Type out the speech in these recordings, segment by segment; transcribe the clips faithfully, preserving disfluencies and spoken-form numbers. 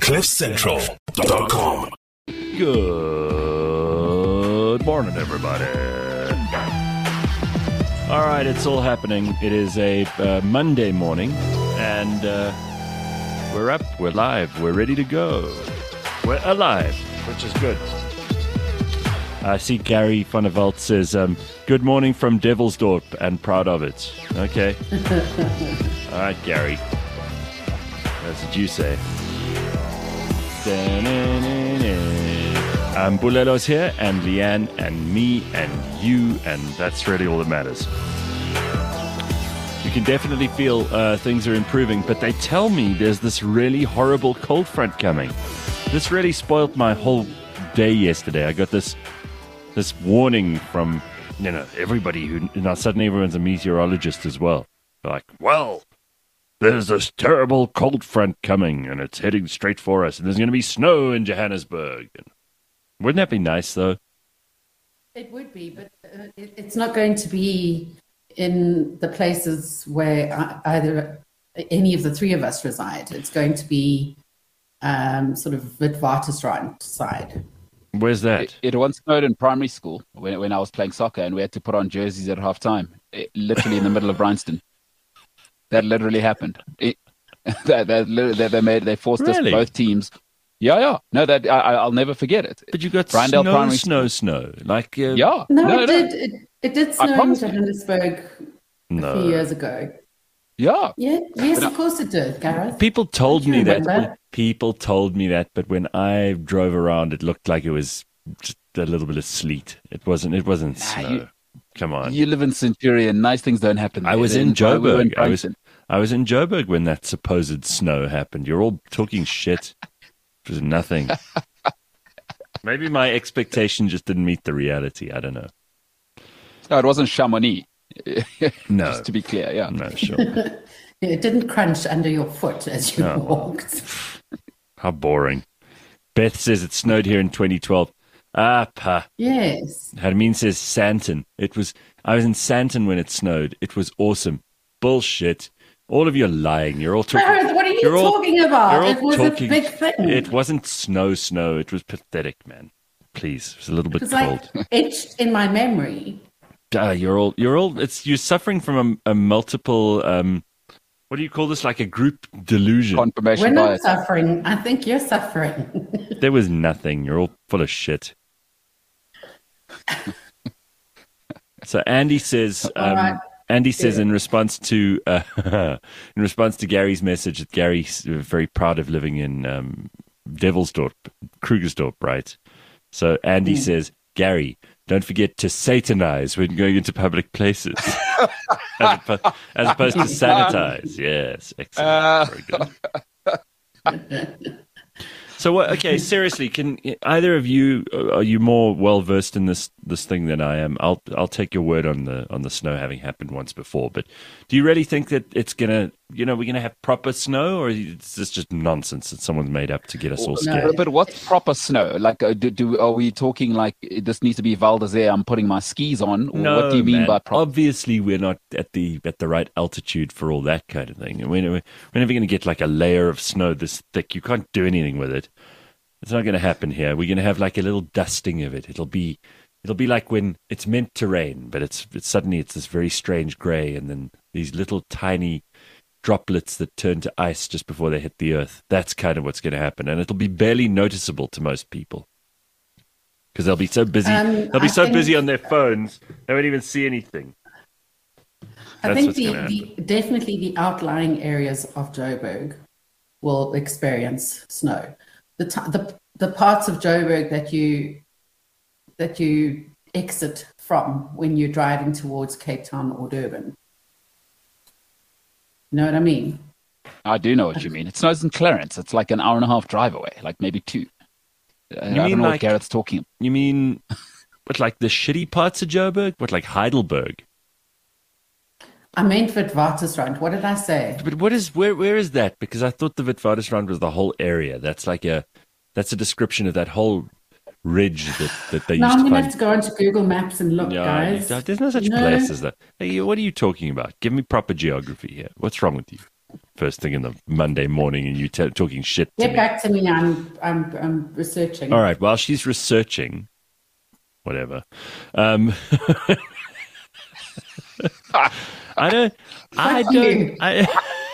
cliff central dot com. Good morning, everybody. All right, it's all happening. It is a uh, Monday morning, and uh, we're up, we're live, we're ready to go. We're alive, which is good. I see Gary van der Walt says, um, good morning from Devilsdorp, and proud of it. Okay. All right, Gary. That's what you say. Um, Bulelo's here, and Leanne, and me, and you, and that's really all that matters. You can definitely feel uh, things are improving, but they tell me there's this really horrible cold front coming. This really spoiled my whole day yesterday. I got this this warning from, you know, everybody who, now suddenly everyone's a meteorologist as well. They're like, well, there's this terrible cold front coming, and it's heading straight for us, and there's going to be snow in Johannesburg. And wouldn't that be nice, though? It would be, but uh, it, it's not going to be in the places where I, either any of the three of us reside. It's going to be um, sort of Witwatersrand side. Where's that? It, it once snowed in primary school when, when I was playing soccer, and we had to put on jerseys at half time, it, literally in the middle of Bryanston. That literally happened. It, that, that, that they made they forced Really? us both teams. Yeah, yeah. No, that I, I'll never forget it. But you got Bryndale snow, Primary snow, snow. Like, uh, Yeah. No, no, it no. did. It, it did I snow in promise you. Johannesburg No. a few years ago. Yeah. Yeah, yes, But of course it did, Gareth. people told Don't you me that. remember? People told me that, but when I drove around, it looked like it was just a little bit of sleet. It wasn't. It wasn't Nah, snow. you- Come on. You live in Centurion. Nice things don't happen. I there. was in we were in Joburg. I was. Bryanston. I was in Joburg when that supposed snow happened. You're all talking shit. It was nothing. Maybe my expectation just didn't meet the reality. I don't know. No, it wasn't Chamonix. No. Just to be clear, yeah. No, sure. It didn't crunch under your foot as you No. walked. How boring. Beth says it snowed here in twenty twelve. Ah, pa. Yes. Hermine says Santon. It was. I was in Santon when it snowed. It was awesome. Bullshit. All of you are lying. You're all talking. Gareth, what are you you're all- talking about? you're all It was talking- a big thing. It wasn't snow, snow. It was pathetic, man. Please, it was a little bit It's cold. like etched in my memory. Ah, you're all. You're all. It's you're suffering from a, a multiple. Um, what do you call this? Like a group delusion. We're Confirmation not bias. suffering. I think you're suffering. There was nothing. You're all full of shit. So Andy says. All Um, right. Andy says Yeah. in response to uh, in response to Gary's message that Gary's very proud of living in um, Devilsdorp, Krugersdorp, right? So Andy Mm. says, Gary, don't forget to satanize when going into public places, as, oppo- as opposed to sanitize. Yes, excellent, very good. So, what, okay, seriously, can either of you are you more well versed in this this thing than I am? I'll I'll take your word on the on the snow having happened once before, but do you really think that it's gonna, you know, we're gonna have proper snow, or is this just nonsense that someone's made up to get us all No. scared? But what's proper snow? Like, uh, do, do are we talking like this needs to be Val d'Isere? I'm putting my skis on. Or No, what do you mean man. by proper? Obviously, we're not at the at the right altitude for all that kind of thing. We're, we're never going to get like a layer of snow this thick. You can't do anything with it. It's not going to happen here. We're going to have like a little dusting of it. It'll be, it'll be like when it's meant to rain, but it's, it's suddenly it's this very strange grey, and then these little tiny droplets that turn to ice just before they hit the earth. That's kind of what's going to happen, and it'll be barely noticeable to most people because they'll be so busy. Um, they'll be I so think- busy on their phones they won't even see anything. I That's think what's the, gonna the definitely the outlying areas of Joburg will experience snow. The, t- the the parts of Joburg that you that you exit from when you're driving towards Cape Town or Durban. You know what I mean? I do know what you mean. It snows in Clarence. It's like an hour and a half drive away, like maybe two. Uh, I mean don't know like- what Garrett's talking about. You mean what, like the shitty parts of Joburg? What, like Heidelberg? I meant Witwatersrand. What did I say? But what is where? Where is that? Because I thought the Witwatersrand was the whole area. That's like a that's a description of that whole ridge that, that they Now used I'm to going to find. have to go onto Google Maps and look, Yeah, guys. you- there's no such No. place as that. Hey, what are you talking about? Give me proper geography here. What's wrong with you? first thing in the Monday morning, and you t- talking shit to Get me. back to me. I'm I'm I'm researching. All right. While she's researching, whatever. Um, I don't. I Fuck don't. you. I.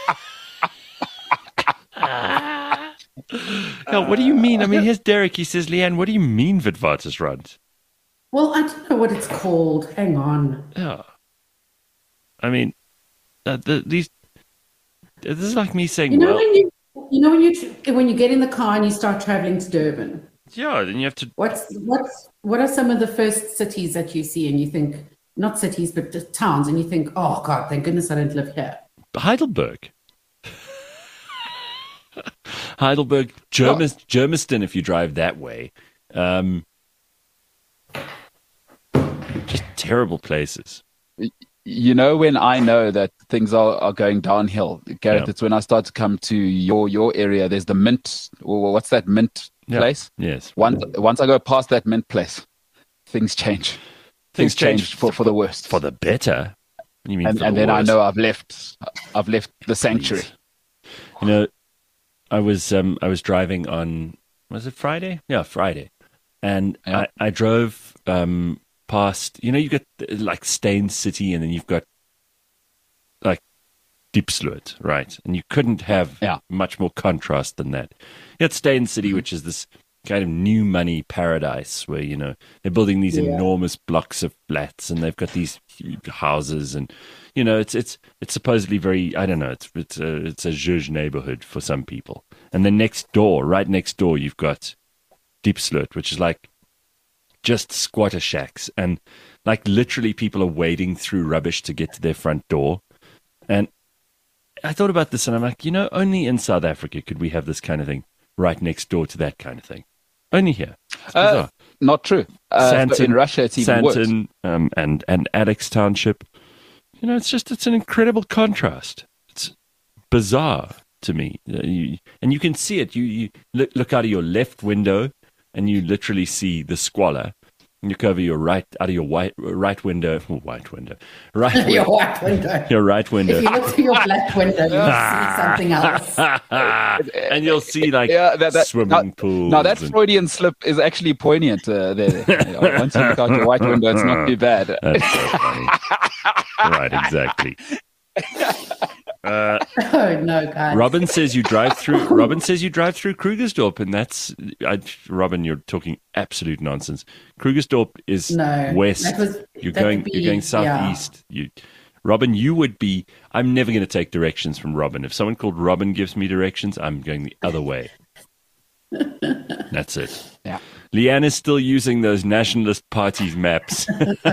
No, what do you mean? I mean, here's Derek. He says, Leanne, what do you mean Witwatersrand? Well, I don't know what it's called. Hang on. Yeah. I mean, uh, the, these. This is like me saying, You know well, when you you know when you tr- when you get in the car and you start traveling to Durban. yeah, then you have to. What's what's what are some of the first cities that you see and you think, not cities but just towns, and you think, oh God, thank goodness I don't live here. Heidelberg. Heidelberg, Germis, Germiston, if you drive that way. Um, just terrible places. You know, when I know that things are, are going downhill, Gareth, Yeah. it's when I start to come to your your area. There's the Mint, or what's that Mint Yeah. place? Yes. Once once I go past that Mint place, things change. Things change change for, for the worst. For the better. What do you mean and for and the then I worse? know I've left. I've left the sanctuary. You know, I was um, I was driving on, was it Friday? Yeah, Friday, and Yeah. I, I drove um, past. You know, you got like Stain City, and then you've got like Diepsloot, right? And you couldn't have Yeah. much more contrast than that. You got Stain City, Mm-hmm. which is this kind of new money paradise where, you know, they're building these Yeah. enormous blocks of flats, and they've got these huge houses, and you know, it's it's it's supposedly very, I don't know, it's it's a it's a zhuzh neighborhood for some people. And then next door, right next door, you've got Diepsloot, which is like just squatter shacks, and like literally people are wading through rubbish to get to their front door. And I thought about this, and I'm like, you know, only in South Africa could we have this kind of thing right next door to that kind of thing. Only here. It's Uh, bizarre. not true. Uh, so Sandton- in Russia, it's even worse. Sandton, um, and and Addicks Township. You know, it's just it's an incredible contrast. It's bizarre to me, uh, you, and you can see it. You you look, look out of your left window, and you literally see the squalor. And you cover your right out of your white right window, oh, white window, right Your window, white window. your right window, If you look through your black window, you'll see something else. and you'll see like Yeah, that, that, swimming now, pools. Now that and- Freudian slip is actually poignant. Uh, there. Once you look out your white window, it's not too bad. That's so funny. Right, exactly. Uh, Oh no, guys. Robin says you drive through. Robin says you drive through Krugersdorp, and that's I, Robin. You're talking absolute nonsense. Krugersdorp is No, west. that was- you're that going. would be- you're going yeah. southeast. You, Robin, you would be. I'm never going to take directions from Robin. If someone called Robin gives me directions, I'm going the other way. That's it. Yeah. Leanne is still using those nationalist parties maps.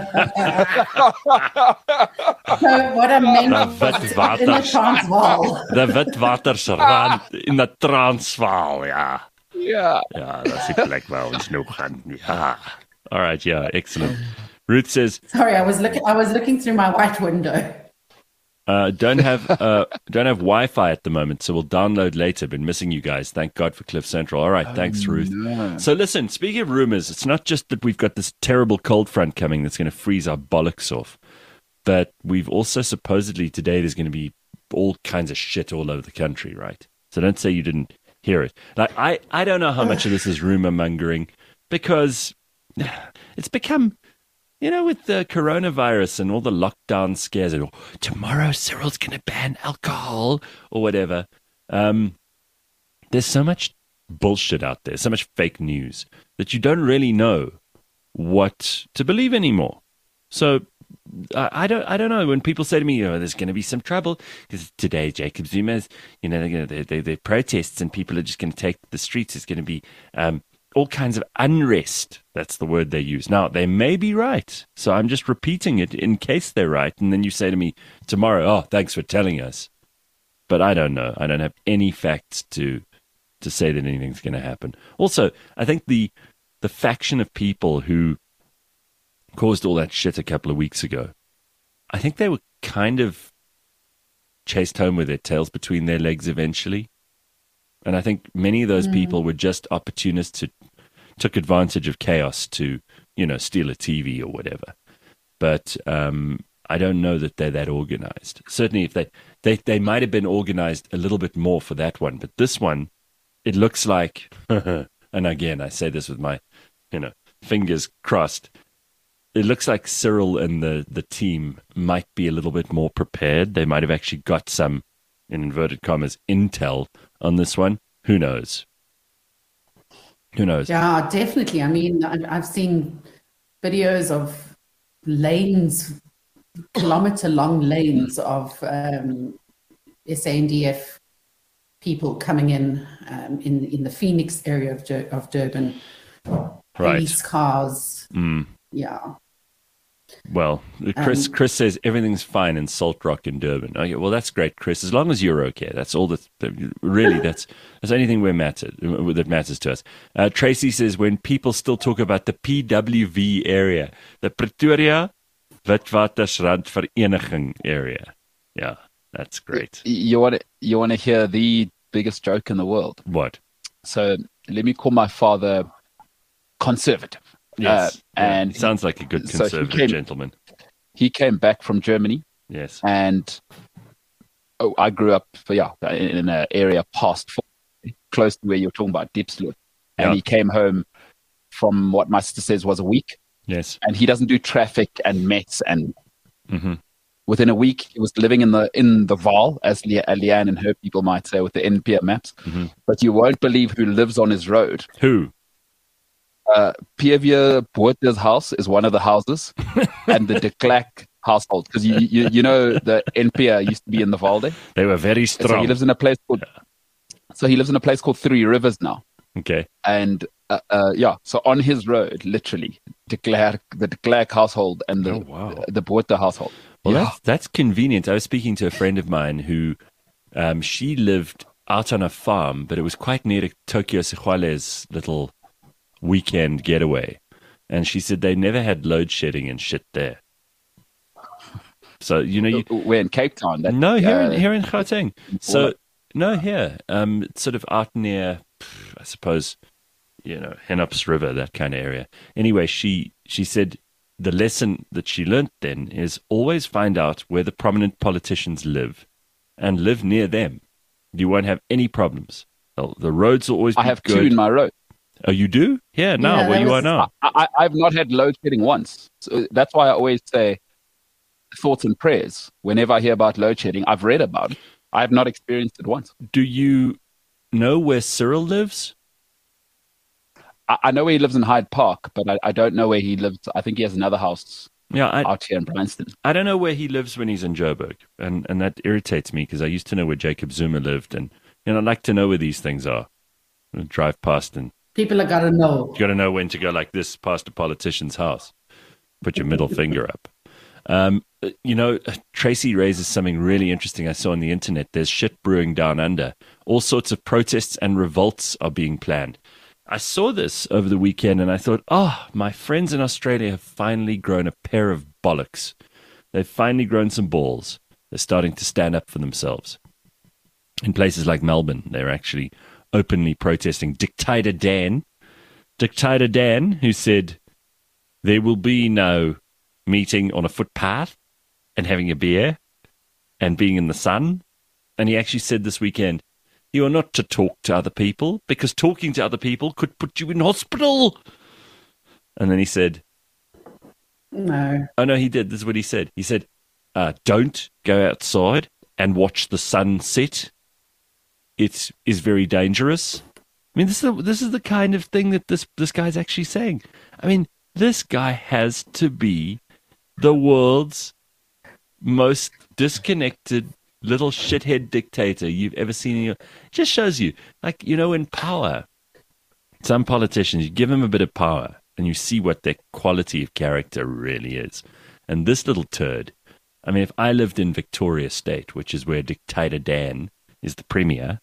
So what I meant The was in the Witwatersrand. Transvaal. The Witwatersrand in the Transvaal, ja. Yeah. Ja, dat is die plek waar ons nou gaan. Ja. All right, yeah, excellent. Ruth says, Sorry, I was looking. I was looking through my white window. uh, don't have uh, don't have Wi-Fi at the moment, so we'll download later. Been missing you guys. Thank God for Cliff Central. All right, thanks, Ruth. So listen, speaking of rumors, it's not just that we've got this terrible cold front coming that's going to freeze our bollocks off, but we've also supposedly today there's going to be all kinds of shit all over the country, right? So don't say you didn't hear it. Like I, I don't know how much of this is rumor mongering because it's become, you know, with the coronavirus and all the lockdown scares, and oh, tomorrow Cyril's going to ban alcohol or whatever. Um, there's so much bullshit out there, so much fake news that you don't really know what to believe anymore. So I, I don't, I don't know. When people say to me, "Oh, there's going to be some trouble," because today Jacob Zuma's, you know, they're going to, they, they, protests and people are just going to take the streets. It's going to be um, all kinds of unrest. That's the word they use. Now, they may be right. So I'm just repeating it in case they're right. And then you say to me tomorrow, "Oh, thanks for telling us." But I don't know. I don't have any facts to to say that anything's going to happen. Also, I think the the faction of people who caused all that shit a couple of weeks ago, I think they were kind of chased home with their tails between their legs eventually. And I think many of those mm. people were just opportunists who took advantage of chaos to, you know, steal a T V or whatever. But um, I don't know that they're that organized. Certainly, if they, they, they might have been organized a little bit more for that one. But this one, it looks like, and again, I say this with my, you know, fingers crossed. It looks like Cyril and the, the team might be a little bit more prepared. They might have actually got some, in inverted commas, intel on this one. Who knows? Who knows? Yeah, definitely. I mean, I've seen videos of lanes, kilometer-long lanes of um, S A N D F people coming in um, in in the Phoenix area of Dur- of Durban. Right. Police cars. Mm. Yeah. Well, Chris Um, Chris says everything's fine in Salt Rock and Durban. Okay, well, that's great, Chris. As long as you're okay, that's all that. Really, that's that's anything we matter that matters to us. Uh, Tracy says when people still talk about the P W V area, the Pretoria Witwatersrand Vereniging area. Yeah, that's great. You want to you want to hear the biggest joke in the world? What? So let me call my father conservative. Yes, Uh, yeah, and sounds like a good so he conservative came- gentleman. He came back from Germany, Yes. and oh, I grew up, yeah, in, in an area past, close to where you're talking about, Diepsloot. And Yeah. he came home from what my sister says was a week, Yes. and he doesn't do traffic and mess. And hmm within a week, he was living in the in the Vaal, as Le- Leanne and her people might say, with the N P A maps. hmm But you won't believe who lives on his road. Who? Uh, Pierre Boerte's house is one of the houses, and the de Klerk household, because you, you you know the N P A used to be in the Valde. They were very So strong. he lives in a place called. So he lives in a place called Three Rivers now, Okay. and uh, uh, yeah. So on his road, literally, de Klerk, the de Klerk household and the Oh, wow. the Boerte household. Well, yeah. that's, that's convenient. I was speaking to a friend of mine who, um, she lived out on a farm, but it was quite near to Tokyo Sexwale's little weekend getaway. And she said they never had load shedding and shit there. So, you know, you, We're in Cape Town. That, no, here, uh, in, here in Gauteng. So, no, here, um, it's sort of out near, I suppose, you know, Hennep's River, that kind of area. Anyway, she, she said the lesson that she learnt then is always find out where the prominent politicians live and live near them. You won't have any problems. The the roads will always be I have good. two in my road. Oh, you do? Yeah, now, Yeah, where that you are was- now. I, I, I've not had load shedding once. So that's why I always say thoughts and prayers. Whenever I hear about load shedding, I've read about it. I have not experienced it once. Do you know where Cyril lives? I, I know where he lives in Hyde Park, but I, I don't know where he lives. I think he has another house Yeah, I, out here in Bryanston. I don't know where he lives when he's in Joburg, and, and that irritates me because I used to know where Jacob Zuma lived, and you know, I'd like to know where these things are. I drive past, and People have got to know. you got to know when to go like this past a politician's house. Put your middle finger up. Um, you know, Tracy raises something really interesting I saw on the internet. There's shit brewing down under. All sorts of protests and revolts are being planned. I saw this over the weekend and I thought, oh, my friends in Australia have finally grown a pair of bollocks. They've finally grown some balls. They're starting to stand up for themselves. In places like Melbourne, they're actually openly protesting. Dictator Dan, Dictator Dan, who said there will be no meeting on a footpath and having a beer and being in the sun. And he actually said this weekend, you are not to talk to other people because talking to other people could put you in hospital. And then he said, No. oh, no, he did. This is what he said. He said, uh, don't go outside and watch the sun set. It is very dangerous. I mean, this is the, this is the kind of thing that this, this guy's actually saying. I mean, this guy has to be the world's most disconnected little shithead dictator you've ever seen in your... It just shows you, like, you know, in power, some politicians, you give them a bit of power and you see what their quality of character really is. And this little turd, I mean, if I lived in Victoria State, which is where Dictator Dan is the premier,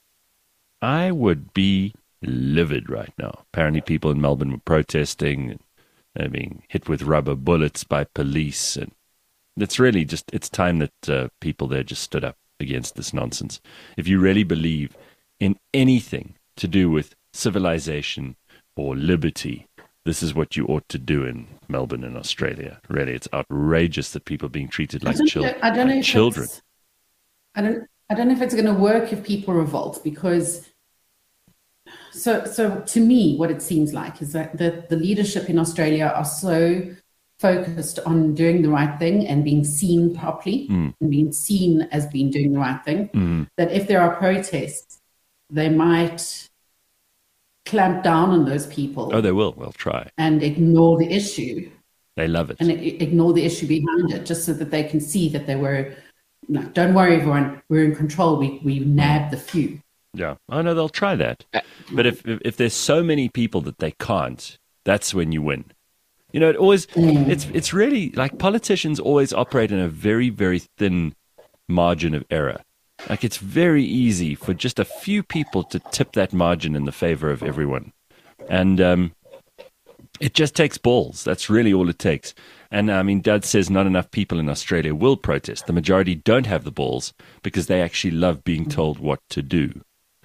I would be livid right now. Apparently people in Melbourne were protesting, they're being hit with rubber bullets by police, and it's really just, it's time that uh, people there just stood up against this nonsense. If you really believe in anything to do with civilization or liberty this is what you ought to do in Melbourne and Australia. Really, it's outrageous that people are being treated like, I don't chil- know, I don't know like if children. it's- I don't. I don't know if it's going to work if people revolt, because. So, so to me, what it seems like is that the, the leadership in Australia are so focused on doing the right thing and being seen properly Mm. and being seen as being doing the right thing, Mm. that if there are protests, they might clamp down on those people Oh, they will. They'll try. and ignore the issue They love it. and i- ignore the issue behind it, just so that they can see that they were, no, don't worry, everyone, we're in control. We, we nabbed the few. Yeah, I know they'll try that. But if, if if there's so many people that they can't, that's when you win. You know, it always it's it's really like politicians always operate in a very very thin margin of error. Like it's very easy for just a few people to tip that margin in the favor of everyone, and um, it just takes balls. That's really all it takes. And I mean, Dad says not enough people in Australia will protest. The majority don't have the balls because they actually love being told what to do.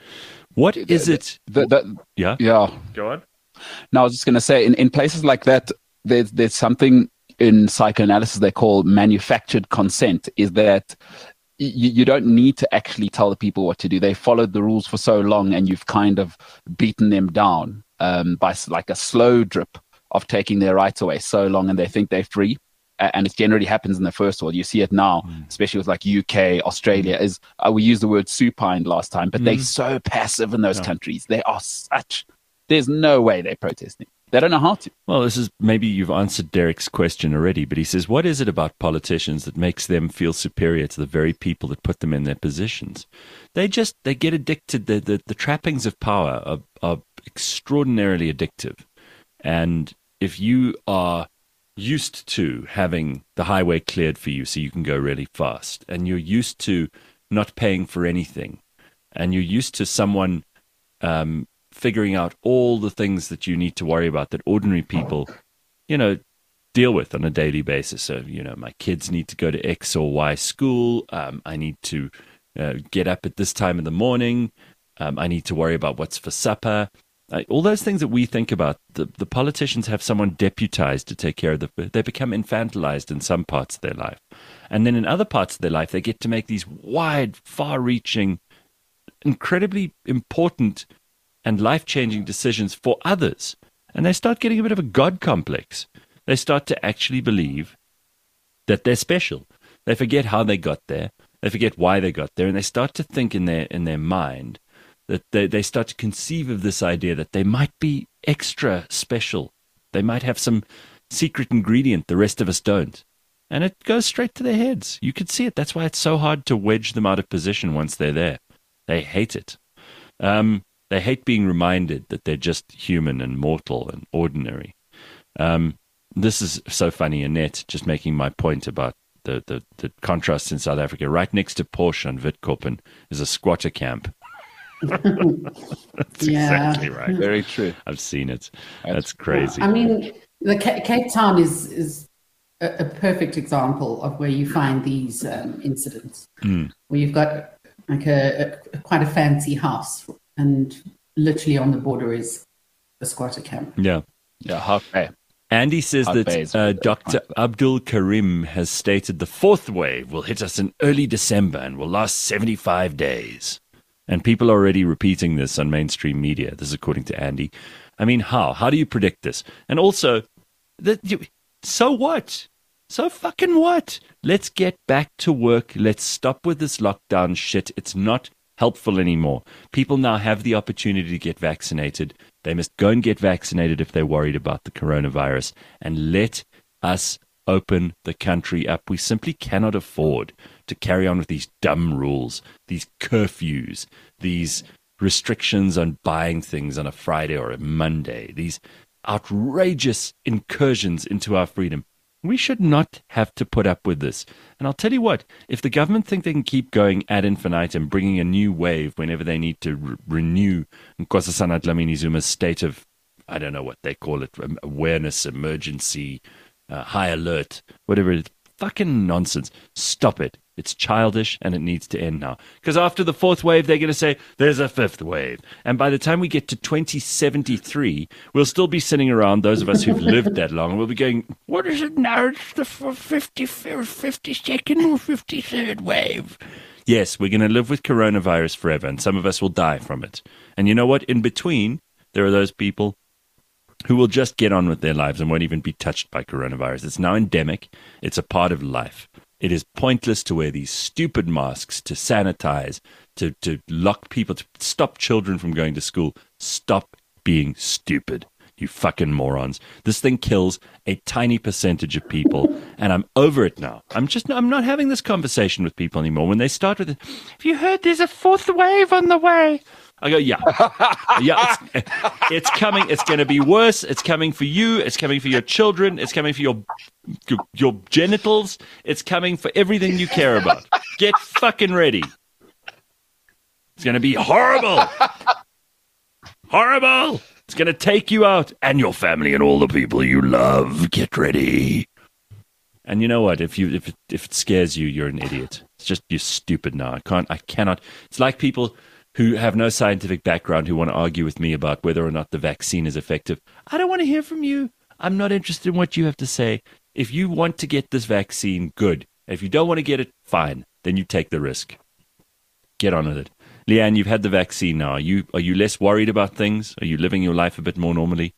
What is it? The, the, Yeah. yeah. Go on. No, I was just going to say, in, in places like that, there's there's something in psychoanalysis they call manufactured consent. Is that you, you don't need to actually tell the people what to do. They followed the rules for so long, and you've kind of beaten them down um, by s- like a slow drip of taking their rights away so long, and they think they're free. A- And it generally happens in the first world. You see it now, especially with like U K, Australia. Is uh, we used the word supine last time, but they're so passive in those countries. They are such. There's no way they're protesting. They don't know how to. Well, this is maybe you've answered Derek's question already, but he says, what is it about politicians that makes them feel superior to the very people that put them in their positions? They just, they get addicted. The, the, the trappings of power are, are extraordinarily addictive. And if you are used to having the highway cleared for you so you can go really fast, and you're used to not paying for anything, and you're used to someone um, figuring out all the things that you need to worry about that ordinary people, you know, deal with on a daily basis. So, you know, my kids need to go to X or Y school. Um, I need to uh, get up at this time in the morning. Um, I need to worry about what's for supper. Uh, all those things that we think about, the, the politicians have someone deputized to take care of. The, they become infantilized in some parts of their life. And then in other parts of their life, they get to make these wide, far-reaching, incredibly important and life-changing decisions for others. And they start getting a bit of a God complex. They start to actually believe that they're special. They forget how they got there. They forget why they got there. And they start to think in their in their mind that they, they start to conceive of this idea that they might be extra special. They might have some secret ingredient the rest of us don't. And it goes straight to their heads. You could see it. That's why it's so hard to wedge them out of position once they're there. They hate it. Um, they hate being reminded that they're just human and mortal and ordinary. Um, this is so funny, Annette, just making my point about the, the, the contrast in South Africa. Right next to Porsche on Witkoppen is a squatter camp. That's Yeah. exactly right. Very true. I've seen it. That's crazy. I mean, the Ca- Cape Town is is a, a perfect example of where you find these um, incidents, Mm. where you've got like a, a quite a fancy house, and literally on the border is a squatter camp. Yeah. Yeah, halfway. Andy says Hard that base. uh, Doctor Abdul Karim has stated the fourth wave will hit us in early December and will last seventy-five days. And people are already repeating this on mainstream media. This is according to Andy. I mean, how? How do you predict this? And also, that you, so what? So fucking what? Let's get back to work. Let's stop with this lockdown shit. It's not helpful anymore. People now have the opportunity to get vaccinated. They must go and get vaccinated if they're worried about the coronavirus. And let us open the country up. We simply cannot afford to carry on with these dumb rules, these curfews, these restrictions on buying things on a Friday or a Monday, these outrageous incursions into our freedom. We should not have to put up with this. And I'll tell you what, if the government think they can keep going ad infinitum, bringing a new wave whenever they need to re- renew Nkosazana Dlamini Zuma's state of, I don't know what they call it, awareness, emergency, uh, high alert, whatever it is, fucking nonsense. Stop it. It's childish, and it needs to end now. Because after the fourth wave, they're going to say, there's a fifth wave. And by the time we get to twenty seventy-three, we'll still be sitting around, those of us who've lived that long, and we'll be going, what is it now? It's the fifty-second or fifty-third wave. Yes, we're going to live with coronavirus forever, and some of us will die from it. And you know what? In between, there are those people who will just get on with their lives and won't even be touched by coronavirus. It's now endemic. It's a part of life. It is pointless to wear these stupid masks, to sanitize, to, to lock people, to stop children from going to school. Stop being stupid, you fucking morons. This thing kills a tiny percentage of people, and I'm over it now. I'm just, I'm not having this conversation with people anymore. When they start with, have you heard there's a fourth wave on the way? I go, yeah, yeah, it's, it's coming. It's going to be worse. It's coming for you. It's coming for your children. It's coming for your, your your genitals. It's coming for everything you care about. Get fucking ready. It's going to be horrible. Horrible. It's going to take you out and your family and all the people you love. Get ready. And you know what? If you if it, if it scares you, you're an idiot. It's just, you're stupid now. I can't. I cannot. It's like people who have no scientific background who want to argue with me about whether or not the vaccine is effective. I don't want to hear from you. I'm not interested in what you have to say. If you want to get this vaccine, good. If you don't want to get it, fine. Then you take the risk. Get on with it. Leanne, you've had the vaccine now. Are you, are you less worried about things? Are you living your life a bit more normally?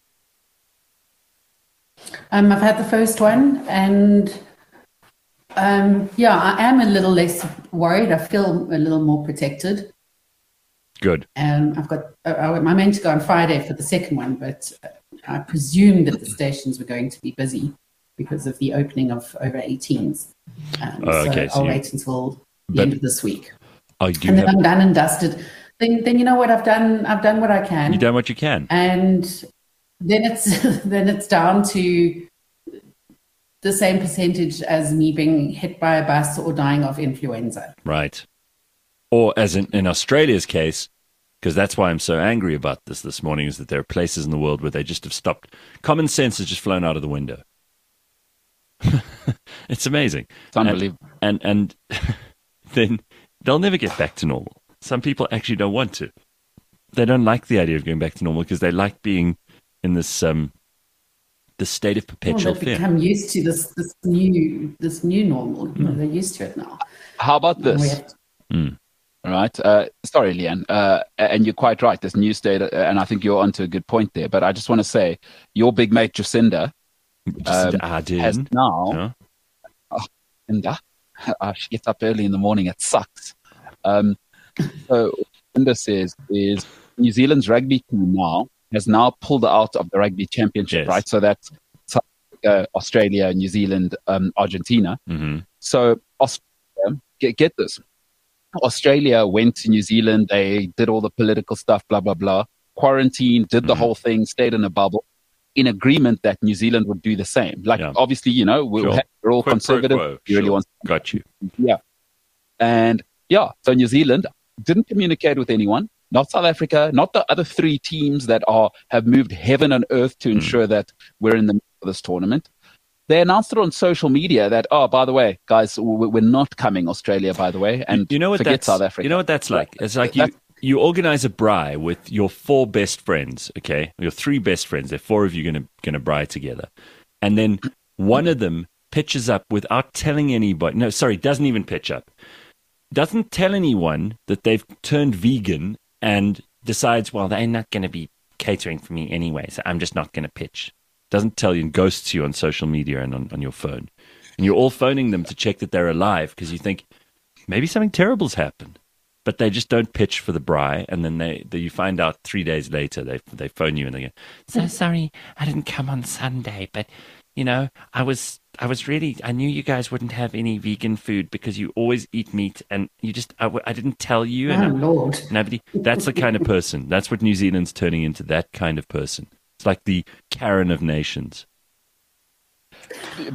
Um, I've had the first one, and um, yeah, I am a little less worried. I feel a little more protected. Good. Um, I've got. I, I meant to go on Friday for the second one, but I presume that the stations were going to be busy because of the opening of over eighteens. Um, oh, okay, so so I'll you, wait until the but, end of this week, oh, and then have, I'm done and dusted. Then, then you know what I've done. I've done what I can. You've done what you can, and then it's then it's down to the same percentage as me being hit by a bus or dying of influenza. Right. Or as in, in Australia's case, because that's why I'm so angry about this this morning, is that there are places in the world where they just have stopped. Common sense has just flown out of the window. It's amazing. It's unbelievable. And, and, and then they'll never get back to normal. Some people actually don't want to. They don't like the idea of going back to normal because they like being in this um, the state of perpetual well, fear. They've become used to this this new this new normal. You know, mm. they're used to it now. How about this? To... Mm. All right. Uh, sorry, Leanne. Uh, and you're quite right. This new state, uh, and I think you're onto a good point there. But I just want to say, your big mate Jacinda, um, has now. Yeah. Oh, Jacinda, uh, she gets up early in the morning. It sucks. Um, so Jacinda says is New Zealand's rugby team now has now pulled out of the rugby championship, yes. right? So that's South Africa, Australia, New Zealand, um, Argentina. Mm-hmm. So Australia, get, get this. Australia went to New Zealand. They did all the political stuff, blah, blah, blah. Quarantine, did the mm-hmm. whole thing, stayed in a bubble in agreement that New Zealand would do the same. Like, yeah. obviously, you know, we're, sure. we're all quo, conservative. Quo, quo. We really sure. want Got you. Yeah. And yeah, so New Zealand didn't communicate with anyone, not South Africa, not the other three teams that are have moved heaven and earth to ensure mm. that we're in the middle of this tournament. They announced it on social media that, oh, by the way, guys, we're not coming, Australia, by the way, and you know what forget that's, South Africa. You know what that's like? It's like you, you organize a braai with your four best friends, okay? Your three best friends. There are four of you going to going to braai together. And then one of them pitches up without telling anybody. No, sorry, doesn't even pitch up. Doesn't tell anyone that they've turned vegan and decides, well, they're not going to be catering for me anyway, so I'm just not going to pitch. Doesn't tell you and ghosts you on social media and on, on your phone. And you're all phoning them to check that they're alive because you think maybe something terrible's happened. But they just don't pitch for the braai, and then they, they you find out three days later they they phone you and they go, so sorry, I didn't come on Sunday, but you know, I was I was really I knew you guys wouldn't have any vegan food because you always eat meat, and you just I, I didn't tell you. And oh, Lord. Nobody. That's the kind of person. That's what New Zealand's turning into. That kind of person. It's like the Karen of nations. But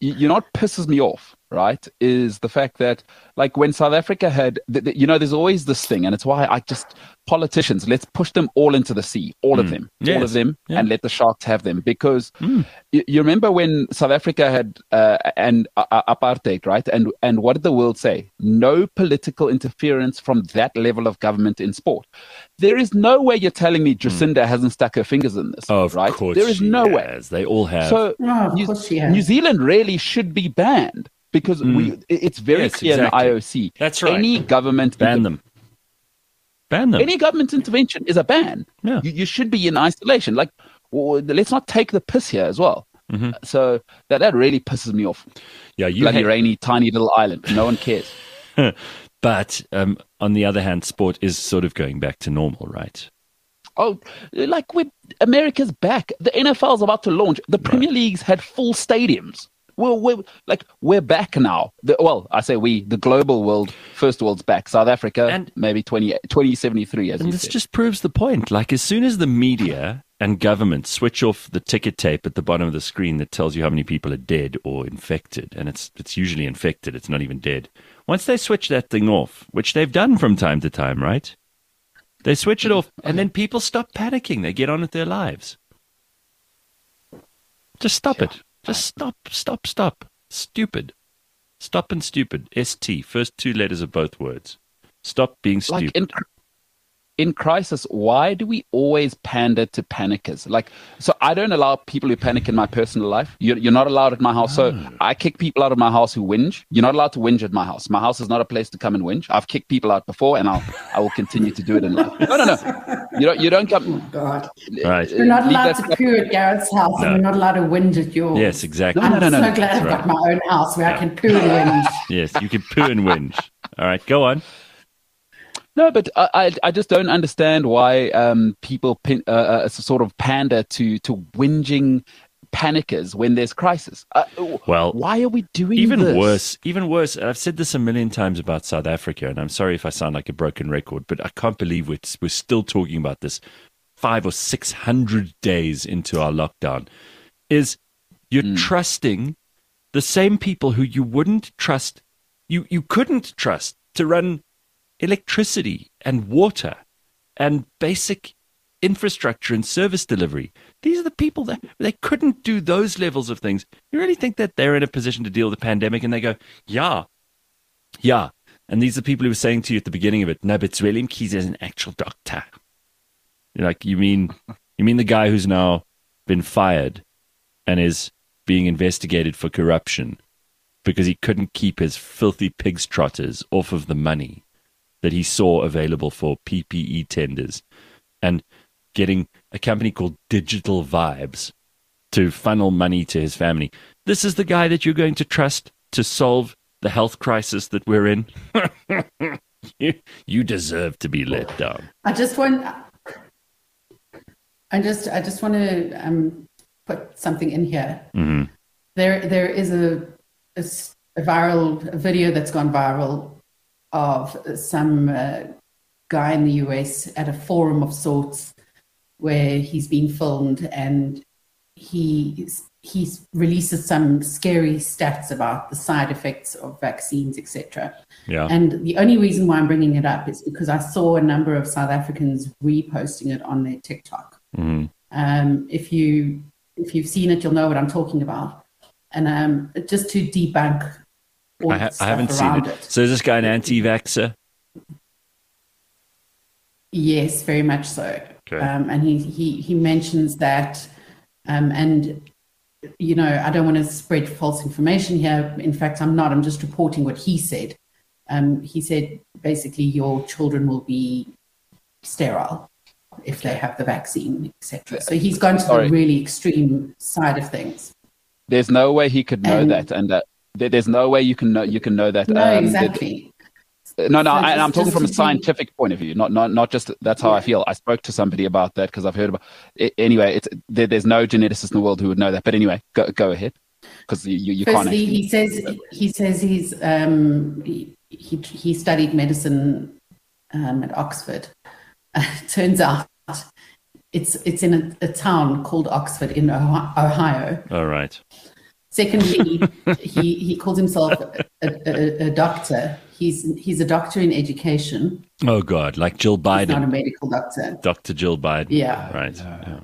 you, you know what pisses me off, right, is the fact that, like, when South Africa had, the, the, you know, there's always this thing, and it's why I just, politicians, let's push them all into the sea, all mm. of them, yes. all of them, yeah. and let the sharks have them. Because mm. you, you remember when South Africa had uh, and uh, apartheid, right? And and what did the world say? No political interference from that level of government in sport. There is no way you're telling me Jacinda mm. hasn't stuck her fingers in this, oh, of right? Course there is she no has. way. They all have. So oh, of New, course she has. New Zealand really should be banned. Because mm. we, it's very yes, clear exactly. in the I O C. That's right. Any government ban inter- them. Ban them. Any government intervention is a ban. Yeah. You, you should be in isolation. Like, well, let's not take the piss here as well. Mm-hmm. So that that really pisses me off. Yeah, you bloody hate- rainy, tiny little island. No one cares. But um, on the other hand, sport is sort of going back to normal, right? Oh, like we America's back. The N F L's about to launch. The Premier right. League's had full stadiums. We're, we're like we're back now. The, well, I say we, the global world, first world's back. South Africa, and, maybe twenty, twenty seventy-three. As and you this said. just proves the point. Like, as soon as the media and government switch off the ticket tape at the bottom of the screen that tells you how many people are dead or infected, and it's it's usually infected, it's not even dead. Once they switch that thing off, which they've done from time to time, right? They switch it off, and then people stop panicking. They get on with their lives. Just stop yeah. it. Just stop, stop, stop. Stupid. Stop and stupid. S T, first two letters of both words. Stop being stupid. Like in, in crisis, why do we always pander to panickers? Like, so I don't allow people who panic in my personal life. You're, you're not allowed at my house. Oh. So I kick people out of my house who whinge. You're not allowed to whinge at my house. My house is not a place to come and whinge. I've kicked people out before, and I'll I will continue to do it in life. No, no, no. You don't. You don't come. Oh God. Right. You're not allowed to poo at Garrett's house, no. and you're not allowed to whinge at yours. Yes, exactly. I'm no, no, no, so no. glad I've right. got my own house where yeah. I can poo and whinge. Yes, you can poo and whinge. All right, go on. No, but I, I, I just don't understand why um, people pin, uh, uh, sort of pander to, to whinging panickers when there's crisis. Uh, well, why are we doing even this? worse? Even worse. I've said this a million times about South Africa, and I'm sorry if I sound like a broken record, but I can't believe we're, we're still talking about this five or six hundred days into our lockdown. Is you're mm. trusting the same people who you wouldn't trust, you you couldn't trust to run electricity and water and basic infrastructure and service delivery. These are the people that they couldn't do those levels of things. You really think that they're in a position to deal with the pandemic, and they go, yeah, yeah. And these are the people who were saying to you at the beginning of it, no, but Willem Kieser is an actual doctor. You're like, you mean, you mean the guy who's now been fired and is being investigated for corruption because he couldn't keep his filthy pig's trotters off of the money that he saw available for P P E tenders, and getting a company called Digital Vibes to funnel money to his family. This is the guy that you're going to trust to solve the health crisis that we're in? you, you deserve to be let down. I just want, I just, I just want to um, put something in here. Mm-hmm. There, there is a, a, a viral a video that's gone viral of some uh, guy in the U S at a forum of sorts where he's been filmed, and he he releases some scary stats about the side effects of vaccines, et cetera. Yeah. And the only reason why I'm bringing it up is because I saw a number of South Africans reposting it on their TikTok. Mm-hmm. Um, if you if you've seen it, you'll know what I'm talking about. And um, just to debunk. I, ha- I haven't seen it. it. So is this guy an anti-vaxxer? Yes, very much so. Okay. Um, and he, he, he mentions that, um, and, you know, I don't want to spread false information here. In fact, I'm not. I'm just reporting what he said. Um, he said, basically, your children will be sterile if they have the vaccine, et cetera. So he's gone to Sorry. the really extreme side of things. There's no way he could know and, that, and that. There's no way you can know you can know that. No, um, exactly. That, no, no, so I, and I'm talking from a be, scientific point of view, not not not just that's how yeah. I feel. I spoke to somebody about that because I've heard about it. Anyway, it's there, there's no geneticist in the world who would know that. But anyway, go go ahead, because you you, you can't. Firstly, actually... he says he says he's um he he, he studied medicine um, at Oxford. Uh, turns out it's it's in a, a town called Oxford in Ohio. All right. Secondly, he, he calls himself a, a, a doctor. He's he's a doctor in education. Oh, God, like Jill Biden. He's not a medical doctor. Doctor Jill Biden. Yeah. Right. Yeah.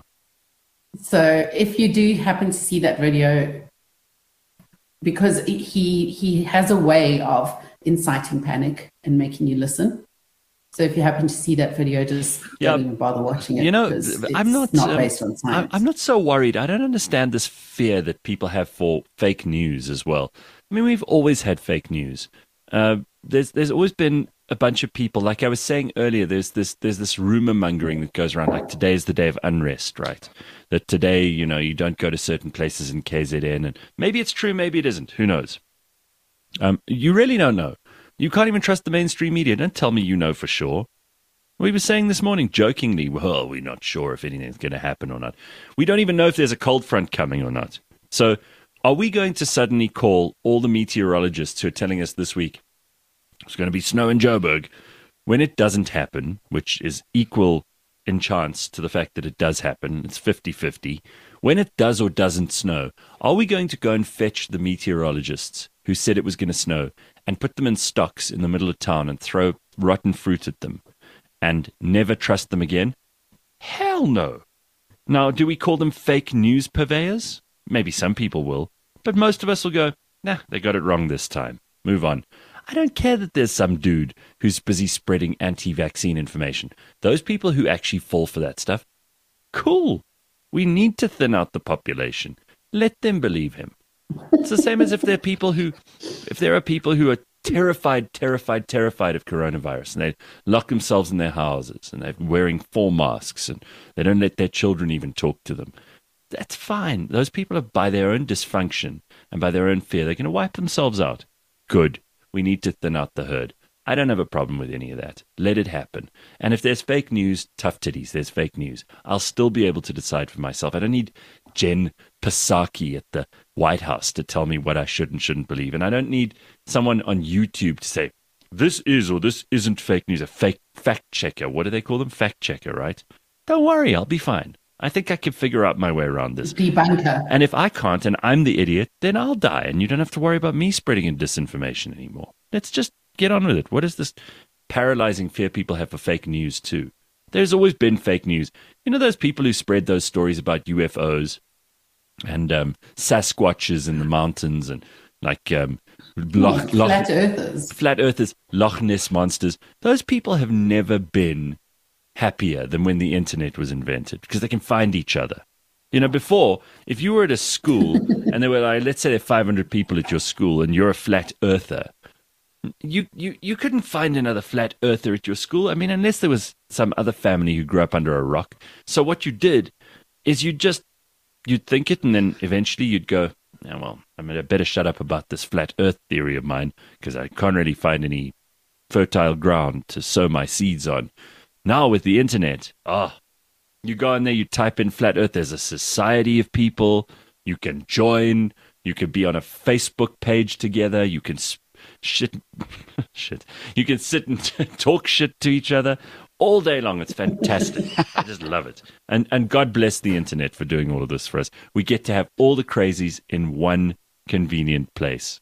So if you do happen to see that video, because he he has a way of inciting panic and making you listen. So if you happen to see that video, just yeah. don't even bother watching it. You know, it's I'm not not um, based on science. I'm not so worried. I don't understand this fear that people have for fake news as well. I mean, we've always had fake news. Uh, there's there's always been a bunch of people, like I was saying earlier. There's this there's this rumor mongering that goes around. Like today is the day of unrest, right? That today, you know, you don't go to certain places in K Z N, and maybe it's true, maybe it isn't. Who knows? Um, you really don't know. You can't even trust the mainstream media. Don't tell me you know for sure. We were saying this morning, jokingly, well, we're not sure if anything's going to happen or not. We don't even know if there's a cold front coming or not. So are we going to suddenly call all the meteorologists who are telling us this week it's going to be snow in Joburg when it doesn't happen, which is equal in chance to the fact that it does happen? It's fifty-fifty. When it does or doesn't snow, are we going to go and fetch the meteorologists who said it was going to snow and put them in stocks in the middle of town and throw rotten fruit at them and never trust them again? Hell no. Now, do we call them fake news purveyors? Maybe some people will, but most of us will go, nah, they got it wrong this time. Move on. I don't care that there's some dude who's busy spreading anti-vaccine information. Those people who actually fall for that stuff, cool. We need to thin out the population. Let them believe him. It's the same as if there are people who, if there are people who are terrified, terrified, terrified of coronavirus, and they lock themselves in their houses, and they're wearing four masks, and they don't let their children even talk to them. That's fine. Those people are, by their own dysfunction and by their own fear, they're going to wipe themselves out. Good. We need to thin out the herd. I don't have a problem with any of that. Let it happen. And if there's fake news, tough titties, there's fake news. I'll still be able to decide for myself. I don't need Jen Psaki at the White House to tell me what I should and shouldn't believe. And I don't need someone on YouTube to say, this is or this isn't fake news, a fake fact checker. What do they call them? Fact checker, right? Don't worry, I'll be fine. I think I can figure out my way around this. Debunker. And if I can't and I'm the idiot, then I'll die. And you don't have to worry about me spreading in disinformation anymore. Let's just get on with it. What is this paralyzing fear people have for fake news too? There's always been fake news. You know those people who spread those stories about U F Os and um, Sasquatches in the mountains and like um, Loch, Loch, flat earthers. Flat earthers, Loch Ness monsters. Those people have never been happier than when the internet was invented because they can find each other. You know, before, if you were at a school and there were, like, let's say there are five hundred people at your school and you're a flat earther, You, you you couldn't find another flat earther at your school. I mean, unless there was some other family who grew up under a rock. So what you did is you just, you'd think it and then eventually you'd go, oh, well, I mean, I better shut up about this flat earth theory of mine because I can't really find any fertile ground to sow my seeds on. Now with the internet, ah, oh, you go in there, you type in flat earth, there's a society of people, you can join, you can be on a Facebook page together, you can sp- Shit, shit. You can sit and talk shit to each other all day long. It's fantastic. I just love it. And and God bless the internet for doing all of this for us. We get to have all the crazies in one convenient place.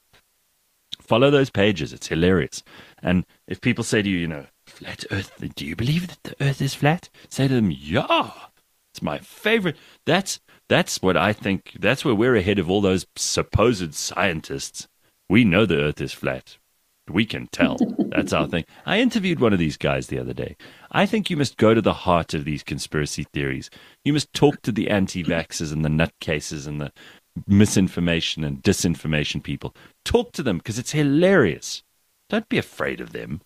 Follow those pages. It's hilarious. And if people say to you, you know, flat earth, do you believe that the earth is flat? Say to them, yeah, it's my favorite. That's, that's what I think. That's where we're ahead of all those supposed scientists. We know the earth is flat. We can tell. That's our thing. I interviewed one of these guys the other day. I think you must go to the heart of these conspiracy theories. You must talk to the anti-vaxxers and the nutcases and the misinformation and disinformation people. Talk to them because it's hilarious. Don't be afraid of them.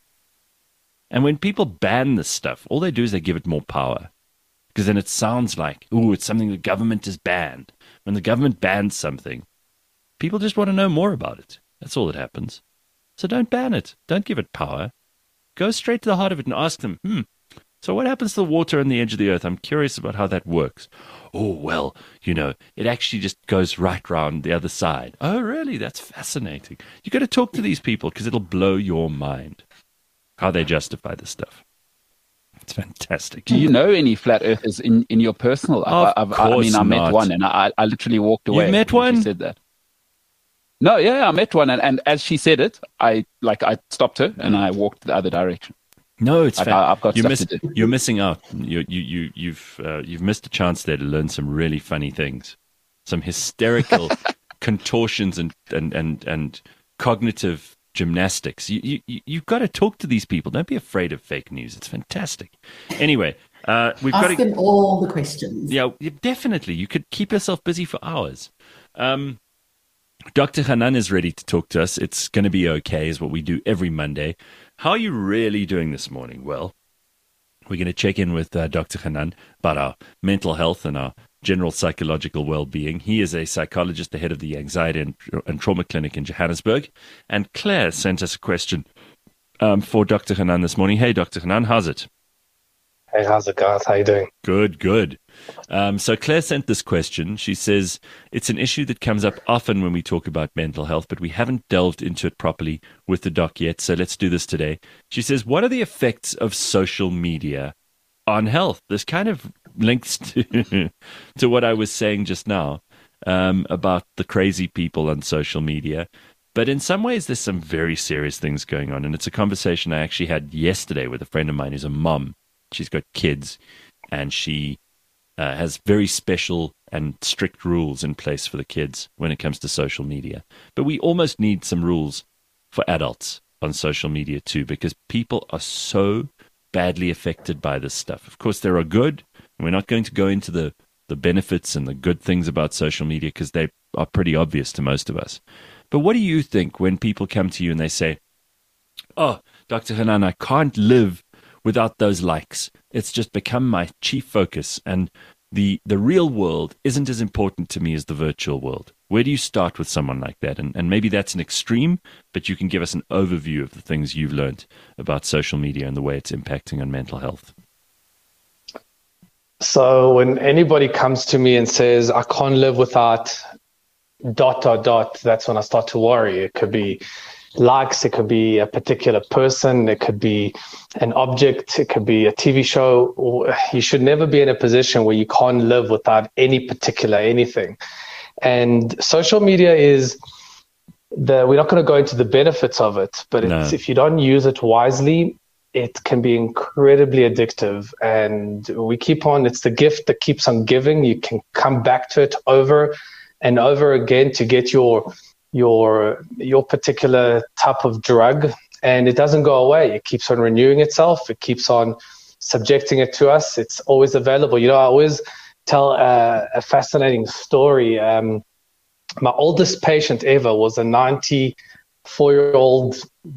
And when people ban this stuff, all they do is they give it more power. Because then it sounds like, ooh, it's something the government has banned. When the government bans something, people just want to know more about it. That's all that happens. So don't ban it. Don't give it power. Go straight to the heart of it and ask them, hmm, so what happens to the water on the edge of the earth? I'm curious about how that works. Oh, well, you know, it actually just goes right round the other side. Oh, really? That's fascinating. You got to talk to these people because it'll blow your mind how they justify this stuff. It's fantastic. Do you know any flat earthers in, in your personal life? Of I've, course I mean, I met not. one and I, I literally walked away. You met when one? she said that. No, yeah, I met one, and, and as she said it, I like I stopped her and I walked the other direction. No, it's Like, fair. I- I've got you stuff miss, to do. You're missing out. You you you you've uh, you've missed a chance there to learn some really funny things, some hysterical contortions and and and and cognitive gymnastics. You you you've got to talk to these people. Don't be afraid of fake news. It's fantastic. Anyway, uh, we've Ask got to. them all the questions. Yeah, definitely. You could keep yourself busy for hours. Um, Doctor Hanan is ready to talk to us. It's going to be okay, is what we do every Monday. How are you really doing this morning? Well, we're going to check in with uh, Doctor Hanan about our mental health and our general psychological well-being. He is a psychologist, the head of the Anxiety and, and Trauma Clinic in Johannesburg. And Claire sent us a question um, for Doctor Hanan this morning. Hey, Doctor Hanan, how's it? Hey, how's it, guys? How you doing? Good, good. Um, so Claire sent this question. She says, it's an issue that comes up often when we talk about mental health, but we haven't delved into it properly with the doc yet. So let's do this today. She says, what are the effects of social media on health? This kind of links to, to what I was saying just now um, about the crazy people on social media. But in some ways, there's some very serious things going on. And it's a conversation I actually had yesterday with a friend of mine who's a mom. She's got kids, and she uh, has very special and strict rules in place for the kids when it comes to social media. But we almost need some rules for adults on social media too, because people are so badly affected by this stuff. Of course, there are good, and we're not going to go into the, the benefits and the good things about social media because they are pretty obvious to most of us. But what do you think when people come to you and they say, oh, Doctor Hanan, I can't live without those likes. It's just become my chief focus, and the the real world isn't as important to me as the virtual world. Where do you start with someone like that? And and maybe that's an extreme, but you can give us an overview of the things you've learned about social media and the way it's impacting on mental health. So when anybody comes to me and says, I can't live without dot, dot, dot, that's when I start to worry. It could be likes, it could be a particular person, it could be an object, it could be a T V show. You should never be in a position where you can't live without any particular anything. And social media is the, we're not going to go into the benefits of it, but it's, No. if you don't use it wisely, it can be incredibly addictive. And we keep on, it's the gift that keeps on giving. You can come back to it over and over again to get your your your particular type of drug, and it doesn't go away. It keeps on renewing itself. It keeps on subjecting it to us. It's always available. You know, I always tell uh, a fascinating story. Um, my oldest patient ever was a ninety-four-year-old,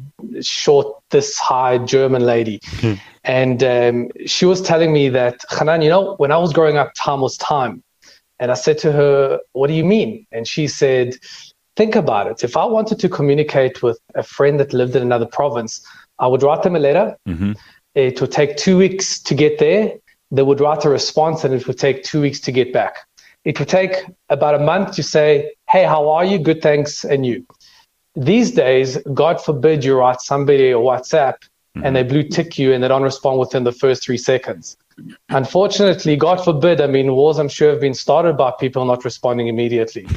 short, this high German lady. And um, she was telling me that, Hanan, you know, when I was growing up, time was time. And I said to her, what do you mean? And she said, think about it. If I wanted to communicate with a friend that lived in another province, I would write them a letter. Mm-hmm. It would take two weeks to get there. They would write a response, and it would take two weeks to get back. It would take about a month to say, hey, how are you? Good, thanks. And you. These days, God forbid you write somebody a WhatsApp mm-hmm. and they blue tick you and they don't respond within the first three seconds. Unfortunately, God forbid, I mean, wars I'm sure have been started by people not responding immediately.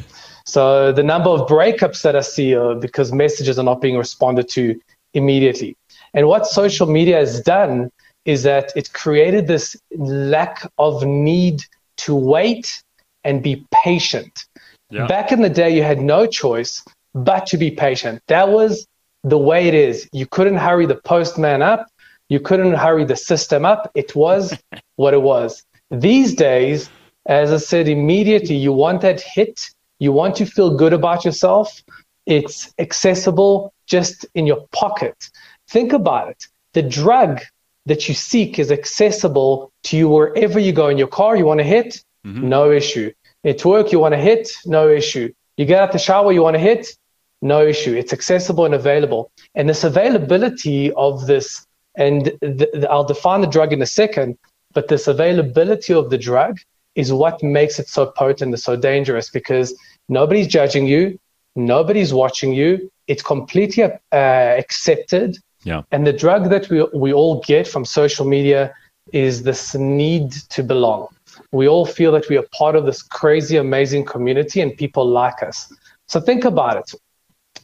So the number of breakups that I see are because messages are not being responded to immediately. And what social media has done is that it created this lack of need to wait and be patient. Yeah. Back in the day, you had no choice but to be patient. That was the way it is. You couldn't hurry the postman up. You couldn't hurry the system up. It was what it was. These days, as I said, immediately you want that hit. You want to feel good about yourself. It's accessible just in your pocket. Think about it. The drug that you seek is accessible to you wherever you go. In your car, you want to hit? Mm-hmm. No issue. At work, you want to hit? No issue. You get out the shower, you want to hit? No issue. It's accessible and available. And this availability of this, and the, the, I'll define the drug in a second, but this availability of the drug is what makes it so potent and so dangerous, because nobody's judging you, nobody's watching you. It's completely uh, accepted. Yeah. And the drug that we we all get from social media is this need to belong. We all feel that we are part of this crazy, amazing community and people like us. So think about it.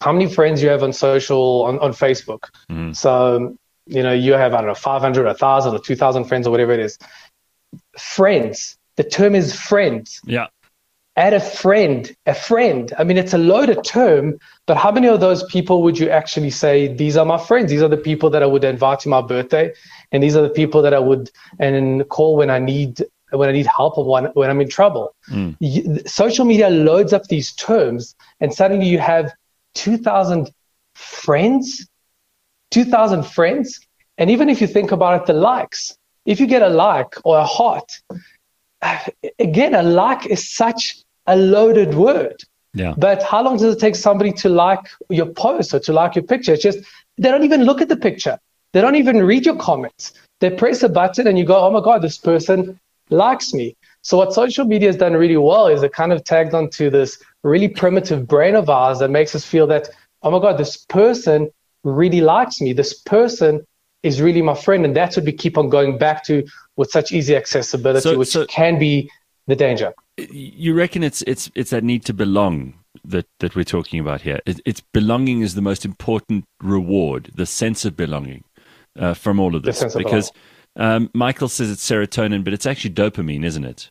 how many friends you have on social, on, on Facebook. Mm. So, you know, you have, I don't know, five hundred, one thousand or two thousand friends or whatever it is. Friends. The term is friends. Yeah. Add a friend, a friend. I mean, it's a loaded term, but how many of those people would you actually say, these are my friends? These are the people that I would invite to my birthday. And these are the people that I would and call when I need when I need help or when, when I'm in trouble. Mm. You, social media loads up these terms, and suddenly you have two thousand friends, two thousand friends. And even if you think about it, the likes, if you get a like or a heart, again, a like is such a loaded word. Yeah. But how long does it take somebody to like your post or to like your picture? It's just, they don't even look at the picture. They don't even read your comments. They press a button and you go, oh my God, this person likes me. So what social media has done really well is it kind of tagged onto this really primitive brain of ours that makes us feel that, oh my God, this person really likes me. This person is really my friend. And that's what we keep on going back to with such easy accessibility, So- which so- can be the danger. You reckon it's it's it's that need to belong that, that we're talking about here. It, it's belonging is the most important reward, the sense of belonging uh, from all of The this. sense of Because um, Michael says it's serotonin, but it's actually dopamine, isn't it?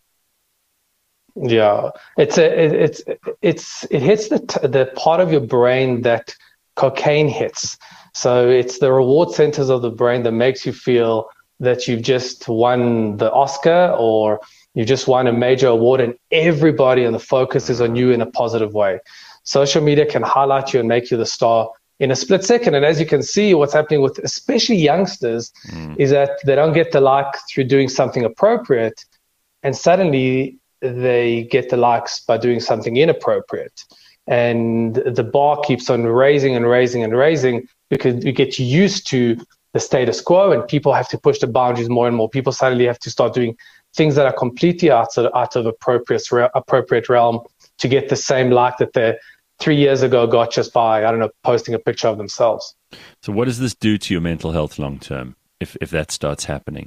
Yeah, it's a, it, it's it's it hits the t- the part of your brain that cocaine hits. So it's the reward centers of the brain that makes you feel that you've just won the Oscar or you just won a major award, and everybody and the focus is on you in a positive way. Social media can highlight you and make you the star in a split second. And as you can see, what's happening with especially youngsters Mm. is that they don't get the like through doing something appropriate, and suddenly they get the likes by doing something inappropriate. And the bar keeps on raising and raising and raising because we get used to the status quo, and people have to push the boundaries more and more. People suddenly have to start doing things that are completely out of, out of appropriate, appropriate realm to get the same like that they three years ago got just by, I don't know, posting a picture of themselves. So what does this do to your mental health long term if, if that starts happening?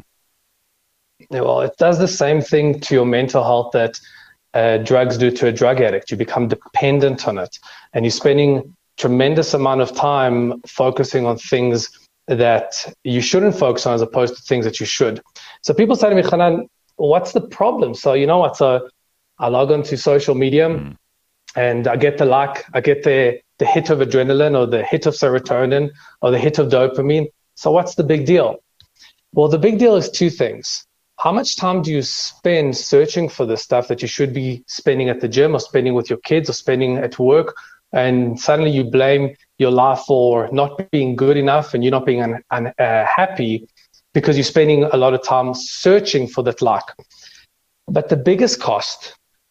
Yeah, well, it does the same thing to your mental health that uh, drugs do to a drug addict. You become dependent on it, and you're spending tremendous amount of time focusing on things that you shouldn't focus on as opposed to things that you should. So people say to me, Hanan, what's the problem? So you know what? So I log on to social media Mm. and I get the like, I get the, the hit of adrenaline or the hit of serotonin or the hit of dopamine. So what's the big deal? Well, the big deal is two things. How much time do you spend searching for the stuff that you should be spending at the gym or spending with your kids or spending at work? And suddenly you blame your life for not being good enough and you're not being un, un, uh, happy because you're spending a lot of time searching for that like. But the biggest cost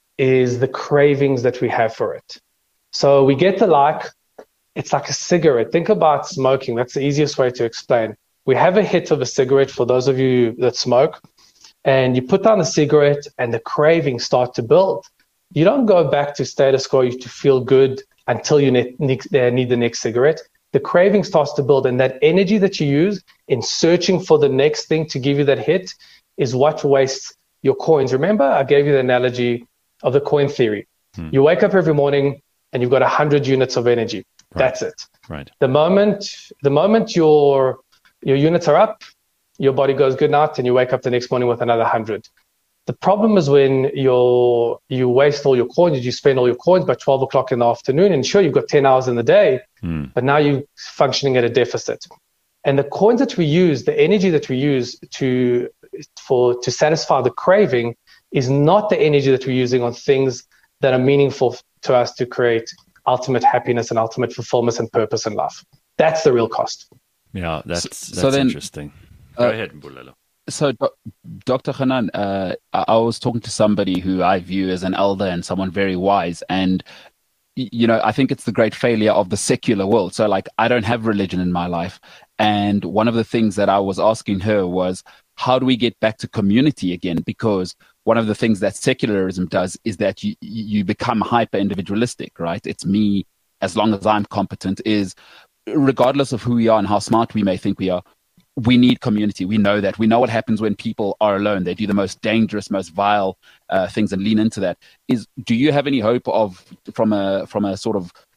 is the cravings that we have for it. So we get the like, it's like a cigarette. Think about smoking. That's the easiest way to explain. We have a hit of a cigarette for those of you that smoke, and you put down the cigarette and the cravings start to build. You don't go back to status quo to feel good until you need, need the next cigarette. The craving starts to build, and that energy that you use in searching for the next thing to give you that hit is what wastes your coins. Remember, I gave you the analogy of the coin theory. Hmm. You wake up every morning and you've got one hundred units of energy. Right. That's it. Right. The moment, the moment your your units are up, your body goes good night, and you wake up the next morning with another one hundred. The problem is when you're, you waste all your coins, you spend all your coins by twelve o'clock in the afternoon, and sure, you've got ten hours in the day, Mm. but now you're functioning at a deficit. And the coins that we use, the energy that we use to for to satisfy the craving is not the energy that we're using on things that are meaningful to us to create ultimate happiness and ultimate fulfillment and purpose in life. That's the real cost. Yeah, that's, So- that's so then, interesting. Go uh, ahead, Mbulelo. So, Do- Doctor Hanan, uh, I I was talking to somebody who I view as an elder and someone very wise. And, y- you know, I think it's the great failure of the secular world. So, like, I don't have religion in my life. And one of the things that I was asking her was, how do we get back to community again? Because one of the things that secularism does is that you, you become hyper individualistic, right? It's me, as long as I'm competent, is regardless of who we are and how smart we may think we are, we need community. We know that. We know what happens when people are alone. They do the most dangerous, most vile uh, things and lean into that. Is do you have any hope of, from a from a sort of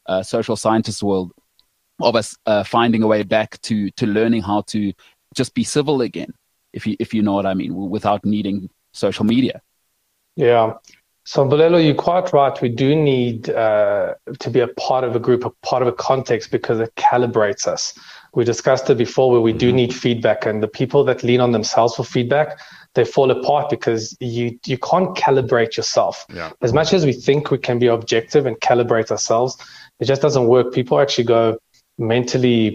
uh, social scientist world, of us uh, finding a way back to to learning how to just be civil again, if you if you know what I mean, without needing social media. Yeah. So, Bulelo, you're quite right. We do need uh, to be a part of a group, a part of a context, because it calibrates us. We discussed it before, where we do need feedback, and the people that lean on themselves for feedback, they fall apart because you you can't calibrate yourself. Yeah. As much as we think we can be objective and calibrate ourselves, it just doesn't work. People actually go mentally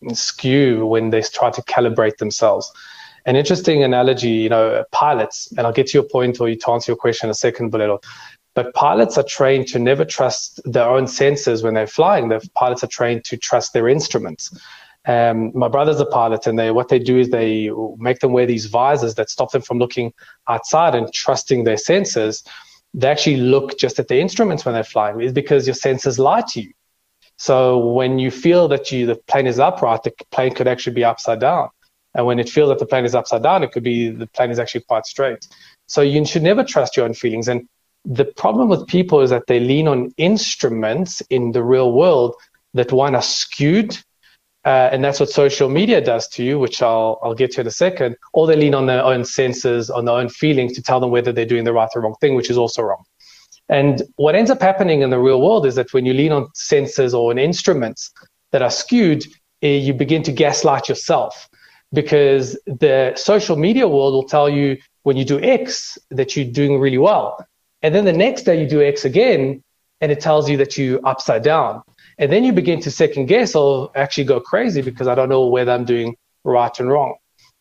skew when they try to calibrate themselves. An interesting analogy, you know, pilots, and I'll get to your point or you to answer your question in a second, Bulelo, but pilots are trained to never trust their own senses when they're flying. The pilots are trained to trust their instruments. Um, my brother's a pilot, and they what they do is they make them wear these visors that stop them from looking outside and trusting their senses. They actually look just at the instruments when they're flying. It's because your senses lie to you. So when you feel that you the plane is upright, the plane could actually be upside down. And when it feels that the plane is upside down, it could be the plane is actually quite straight. So you should never trust your own feelings. And the problem with people is that they lean on instruments in the real world that, one, are skewed. Uh, and that's what social media does to you, which I'll I'll get to in a second. Or they lean on their own senses, on their own feelings to tell them whether they're doing the right or wrong thing, which is also wrong. And what ends up happening in the real world is that when you lean on senses or on instruments that are skewed, eh, you begin to gaslight yourself. Because the social media world will tell you when you do X that you're doing really well. And then the next day you do X again, and it tells you that you're upside down. And then you begin to second guess or actually go crazy because I don't know whether I'm doing right and wrong.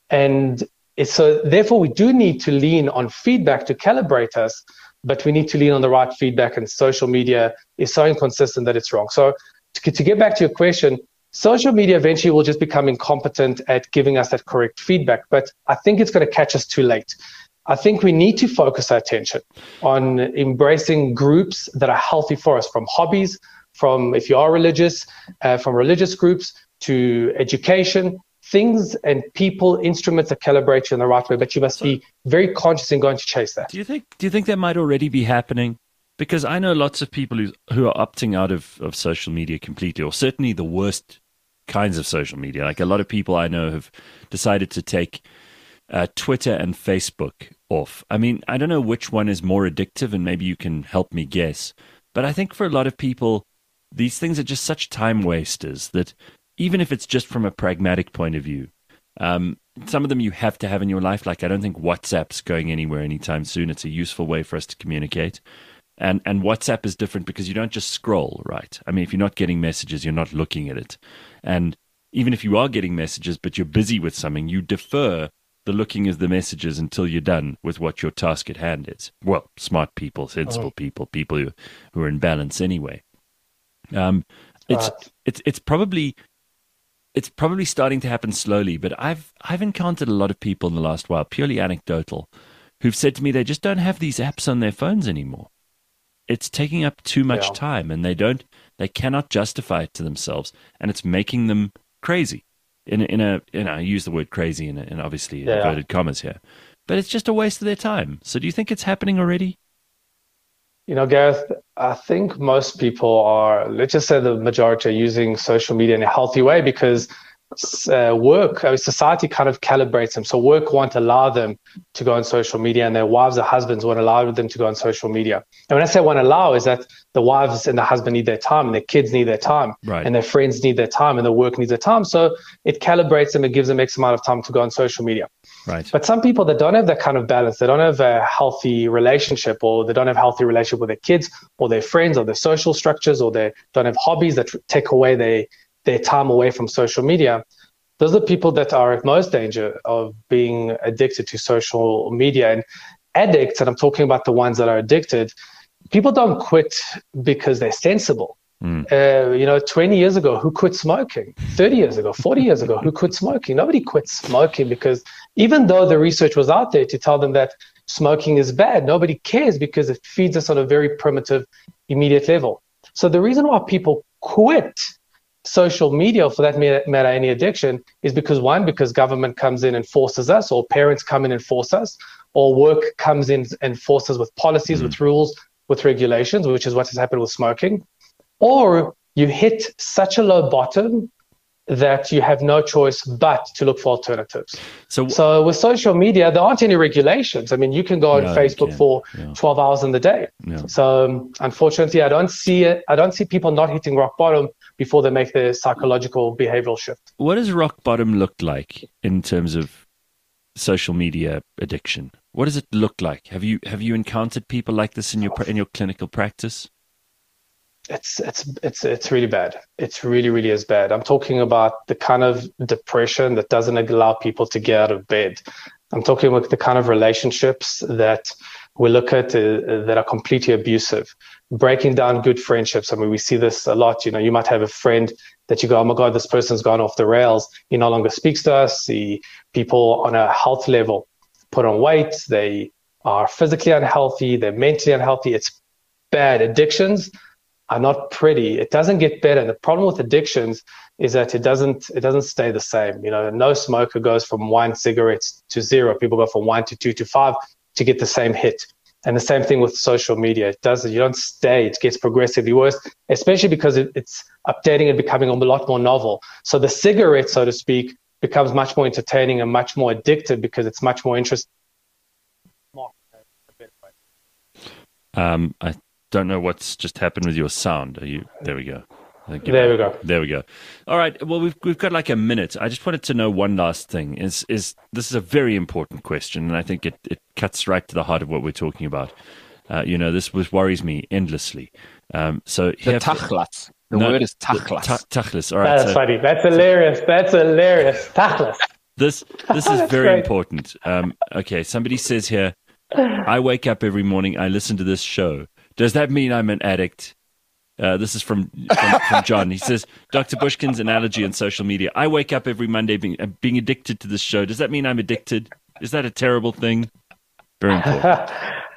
And it's, so therefore we do need to lean on feedback to calibrate us, but we need to lean on the right feedback, and social media is so inconsistent that it's wrong. So to, to get back to your question, social media eventually will just become incompetent at giving us that correct feedback, but I think it's going to catch us too late. I think we need to focus our attention on embracing groups that are healthy for us, from hobbies, from, if you are religious, uh, from religious groups to education, things and people, instruments that calibrate you in the right way, but you must be very conscious in going to chase that. Do you think, do you think that might already be happening? Because I know lots of people who, who are opting out of, of social media completely, or certainly the worst kinds of social media. Like a lot of people I know have decided to take uh, Twitter and Facebook off. I mean, I don't know which one is more addictive, and maybe you can help me guess. But I think for a lot of people, these things are just such time wasters that even if it's just from a pragmatic point of view, um, some of them you have to have in your life. Like I don't think WhatsApp's going anywhere anytime soon. It's a useful way for us to communicate. And and WhatsApp is different because you don't just scroll, right? I mean, if you're not getting messages, you're not looking at it. And even if you are getting messages, but you're busy with something, you defer the looking of the messages until you're done with what your task at hand is. Well, smart people, sensible oh. people, people who, who are in balance anyway. Um, it's right. it's it's probably it's probably starting to happen slowly, but I've I've encountered a lot of people in the last while, purely anecdotal, who've said to me they just don't have these apps on their phones anymore. It's taking up too much yeah. time, and they don't, they cannot justify it to themselves, and it's making them crazy. In a, in a, you know, I use the word crazy in, a, in obviously yeah. inverted commas here, but it's just a waste of their time. So, do you think it's happening already? You know, Gareth, I think most people are, let's just say the majority are using social media in a healthy way because uh, work, I mean, society kind of calibrates them. So work won't allow them to go on social media, and their wives or husbands won't allow them to go on social media. And when I say won't allow, is that the wives and the husband need their time, and their kids need their time, right. and their friends need their time, and the work needs their time. So it calibrates them, it gives them X amount of time to go on social media. Right. But some people that don't have that kind of balance, they don't have a healthy relationship, or they don't have a healthy relationship with their kids or their friends or their social structures, or they don't have hobbies that take away their, their time away from social media. Those are the people that are at most danger of being addicted to social media. And addicts, and I'm talking about the ones that are addicted, people don't quit because they're sensible. Mm. Uh, you know, twenty years ago, who quit smoking? thirty years ago, forty years ago, who quit smoking? Nobody quit smoking, because even though the research was out there to tell them that smoking is bad, nobody cares because it feeds us on a very primitive, immediate level. So the reason why people quit social media, or for that matter, any addiction, is because, one, because government comes in and forces us, or parents come in and force us, or work comes in and forces with policies, mm. with rules, with regulations, which is what has happened with smoking. Or you hit such a low bottom that you have no choice but to look for alternatives. So, so with social media, there aren't any regulations. I mean, you can go on no, Facebook for yeah. twelve hours in the day. Yeah. So um, unfortunately, I don't see it. I don't see people not hitting rock bottom before they make their psychological behavioral shift. What does rock bottom look like in terms of social media addiction? What does it look like? Have you have you encountered people like this in your in your clinical practice? It's it's it's it's really bad. It's really really is bad. I'm talking about the kind of depression that doesn't allow people to get out of bed. I'm talking about the kind of relationships that we look at uh, that are completely abusive, breaking down good friendships. I mean, we see this a lot. You know, you might have a friend that you go, oh my God, this person's gone off the rails. He no longer speaks to us. The people on a health level put on weight. They are physically unhealthy. They're mentally unhealthy. It's bad. Addictions are not pretty. It doesn't get better. The problem with addictions is that it doesn't it doesn't stay the same. You know, no smoker goes from one cigarette to zero. People go from one to two to five to get the same hit. And the same thing with social media. It doesn't. You don't stay. It gets progressively worse, especially because it, it's updating and becoming a lot more novel. So the cigarette, so to speak, becomes much more entertaining and much more addictive because it's much more interesting. Um, I don't know what's just happened with your sound. Are you? There we go. There we go. There we go. All right. Well, we've we've got like a minute. I just wanted to know one last thing. Is is this is a very important question, and I think it, it cuts right to the heart of what we're talking about. Uh, you know, this was worries me endlessly. Um, so the tachlas. The no, word is tachlas. Ta- tachlas. All right. That's so, funny. That's hilarious. That's hilarious. Tachlas. This this is very great. important. Um, okay. Somebody says here, I wake up every morning. I listen to this show. Does that mean I'm an addict? Uh, this is from, from, from John. He says, Doctor Bushkin's analogy on social media. I wake up every Monday being, uh, being addicted to this show. Does that mean I'm addicted? Is that a terrible thing? Very important.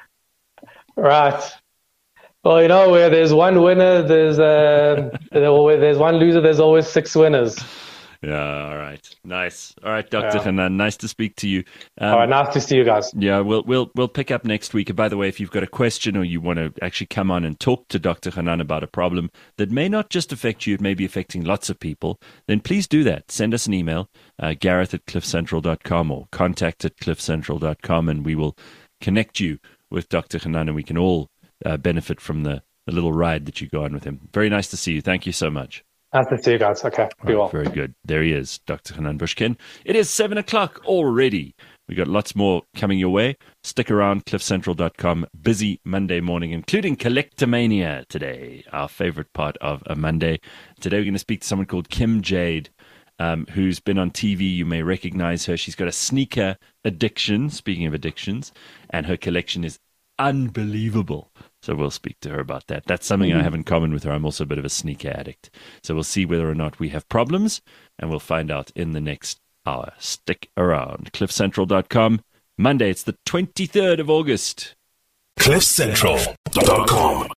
Right. Well, you know, where there's one winner, there's uh, where there's one loser, there's always six winners. Yeah, all right. Nice. All right, Doctor Hanan, nice to speak to you. Um, all right, nice to see you guys. Yeah, we'll we'll we'll pick up next week. And by the way, if you've got a question or you want to actually come on and talk to Doctor Hanan about a problem that may not just affect you, it may be affecting lots of people, then please do that. Send us an email, uh, Gareth at cliff central dot com or contact at cliff central dot com, and we will connect you with Doctor Hanan, and we can all uh, benefit from the, the little ride that you go on with him. Very nice to see you. Thank you so much. Nice to see you guys. Okay, be right, well. Very good. There he is, Doctor Hanan Bushkin. It is seven o'clock already. We got lots more coming your way. Stick around, cliff central dot com. Busy Monday morning, including Collectomania today, our favorite part of a Monday. Today we're going to speak to someone called Kim Jade, um, who's been on T V. You may recognize her. She's got a sneaker addiction, speaking of addictions, and her collection is unbelievable. So we'll speak to her about that. That's something I have in common with her. I'm also a bit of a sneaker addict. So we'll see whether or not we have problems, and we'll find out in the next hour. Stick around. cliff central dot com. Monday, it's the twenty-third of August. cliff central dot com